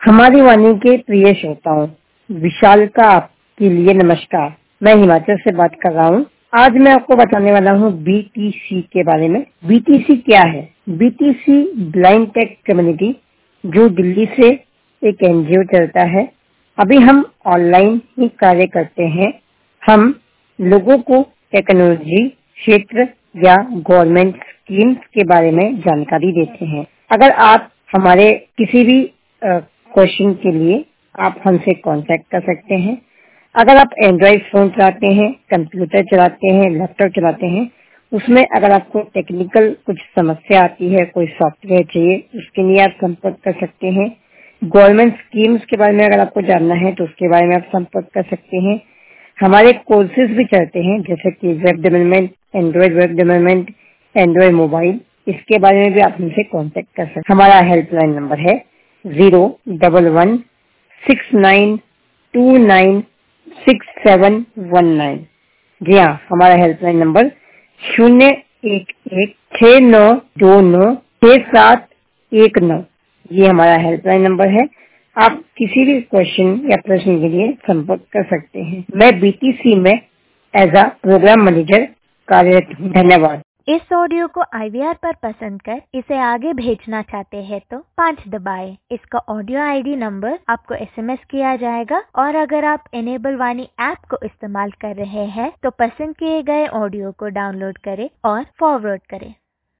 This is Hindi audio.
हमारी वाणी के प्रिय श्रोताओं, विशाल का आपके लिए नमस्कार। मैं हिमाचल से बात कर रहा हूँ। आज मैं आपको बताने वाला हूँ बीटीसी के बारे में। बीटीसी क्या है? बीटीसी ब्लाइंड टेक कम्युनिटी, जो दिल्ली से एक एनजीओ चलता है। अभी हम ऑनलाइन ही कार्य करते हैं। हम लोगों को टेक्नोलॉजी क्षेत्र या गवर्नमेंट स्कीम्स के बारे में जानकारी देते हैं। अगर आप हमारे किसी भी क्वेश्चन के लिए आप हमसे कांटेक्ट कर सकते हैं। अगर आप एंड्रॉइड फोन चलाते हैं, कंप्यूटर चलाते हैं, लैपटॉप चलाते हैं, उसमें अगर आपको टेक्निकल कुछ समस्या आती है, कोई सॉफ्टवेयर चाहिए, उसके लिए आप संपर्क कर सकते हैं। गवर्नमेंट स्कीम्स के बारे में अगर आपको जानना है तो उसके बारे में आप संपर्क कर सकते हैं। हमारे कोर्सेज भी चलते हैं, जैसे कि web development, Android web development, Android mobile, इसके बारे में भी आप हमसे कांटेक्ट कर सकते हैं। हमारा हेल्पलाइन नंबर है 01169296719। जी हाँ, हमारा हेल्पलाइन नंबर 01169296719। ये हमारा हेल्पलाइन नंबर है। आप किसी भी क्वेश्चन या प्रश्न के लिए संपर्क कर सकते हैं। मैं बीटीसी में एज अ प्रोग्राम मैनेजर कार्यरत हूँ। धन्यवाद। इस ऑडियो को IVR पर पसंद कर इसे आगे भेजना चाहते हैं तो 5 दबाएं। इसका ऑडियो ID नंबर आपको SMS किया जाएगा और अगर आप एनेबल वाणी ऐप को इस्तेमाल कर रहे हैं तो पसंद किए गए ऑडियो को डाउनलोड करें और फॉरवर्ड करें।